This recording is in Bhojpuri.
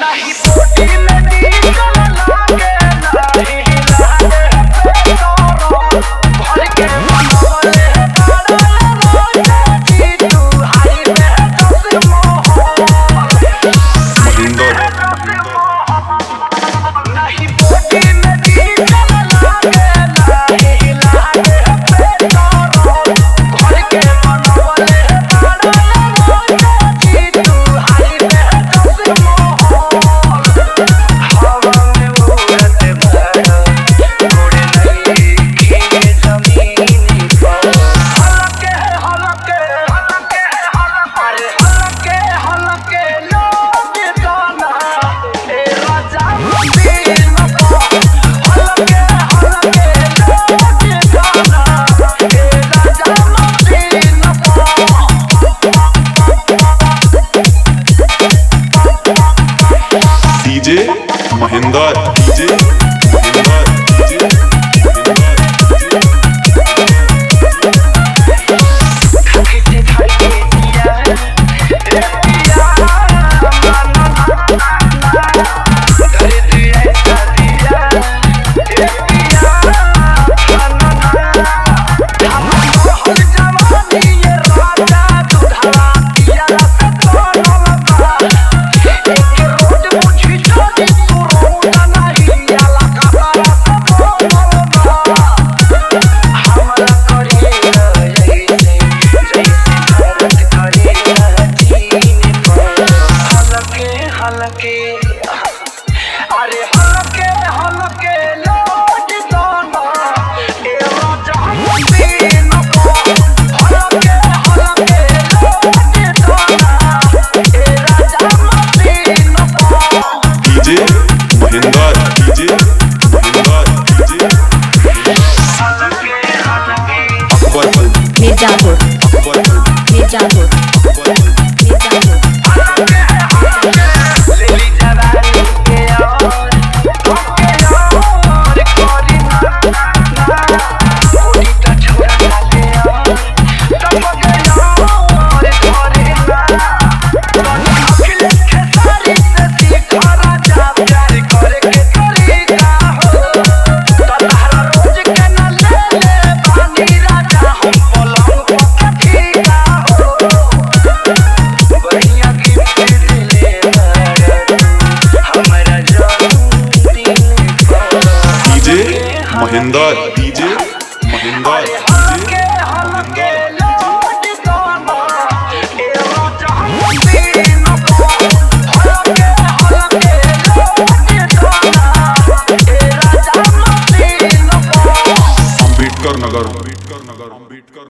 नहीं पोटी में निकल लागे नहीं लागे पेटोरो भर के मनोले बड़ा रोजे तू हाई में दस मोहब्बत नहीं पोटी में निकल लागे नहीं लागे पेटोरो भर के मनोले बड़ा रोजे तू हाई में दस मोहब्बत हवा में उड़त बड़ा उड़े नहीं की जमीन पर हलके हलके हलके अरे हलके हलके लोग गाना ए राजा मदीन पर हलके हलके लोग गाना ए राजा मदीन पर डीजे महेंद्र डीजे किसे खाके दिया ए पिया करे दिया ऐसा दिया ए पिया हम हर जवानी ये राजा दुधावा पिया से तोड़वा एक रोज मुझी छोड़ी तू रोना नहीं आला कबारा सब बोलवा हमरा करी जैसे भारत करे चीन पर हलके हलके अरे हलके हलके लोग गाना ए राजा मदीन पर हलके हलके लोग गाना ए राजा मदीन पर डीजे महेंद्र डीजे हलके हलके अकबरपुर मिर्जापुर मिर्जापुर मिर्जापुर लेली जवानी के और करी ना ओडी त छोरा डाले और तब गया और करे ना तनी अखिले के सारी से सीखा राजा प्यार करे के तरीका हो तहरा रोज के न ले ले बानी राजा हम पलंग पर ठीका हो बढ़िया गिफ्ट दिले हमरा जन्मदिन पर डीजे महेंद्र डीजे हलके हलके लोग गाना ए राजा मदीन पर हलके हलके लोग गाना ए राजा मदीन पर अम्बेडकर नगर